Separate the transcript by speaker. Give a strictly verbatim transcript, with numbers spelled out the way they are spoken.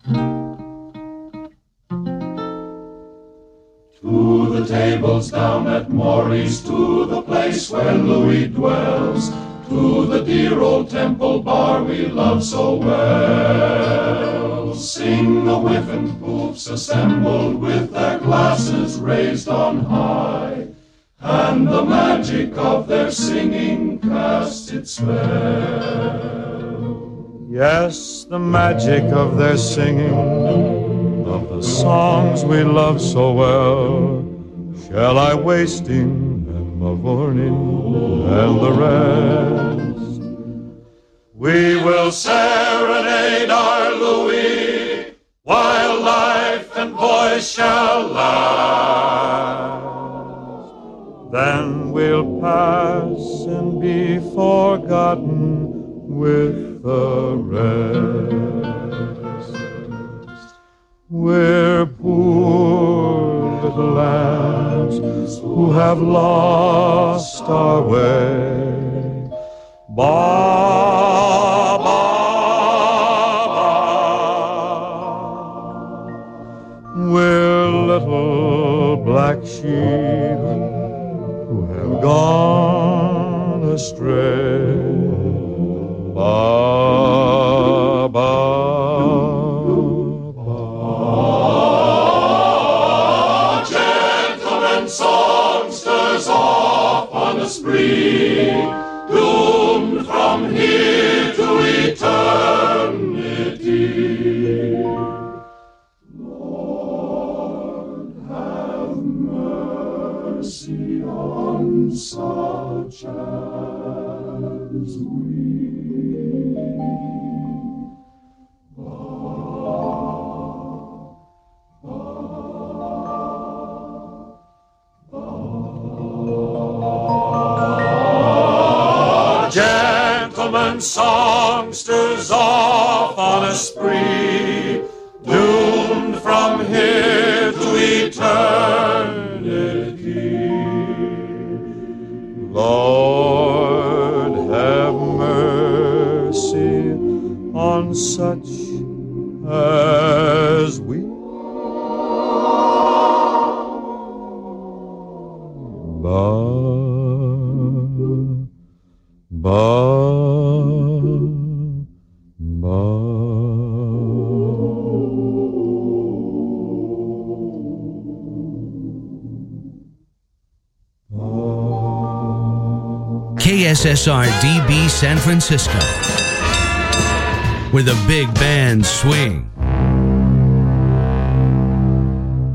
Speaker 1: To the tables down at Maury's, to the place where Louis dwells, to the dear old Temple Bar we love so well. Sing the Whiffen Poofs assembled with their glasses raised on high, and the magic of their singing cast its spell.
Speaker 2: Yes, the magic of their singing, of the songs we love so well. Shall I wasting and Mavourneen and the rest? We will serenade our Louis while life and voice shall last. Then we'll pass and be forgotten with the rest. We're poor little lambs who have lost our way. Ba, ba, ba. We're little black sheep who have gone astray. Ba, ba, ba.
Speaker 1: Gentlemen songsters off on a spree, doomed from here to eternity. Lord, have mercy on such as we. Gentlemen songsters off on a spree, doomed from here to eternity.
Speaker 2: Lord, have mercy on such as we. Ba, ba, ba.
Speaker 3: K S S R D B San Francisco, where the big bands swing.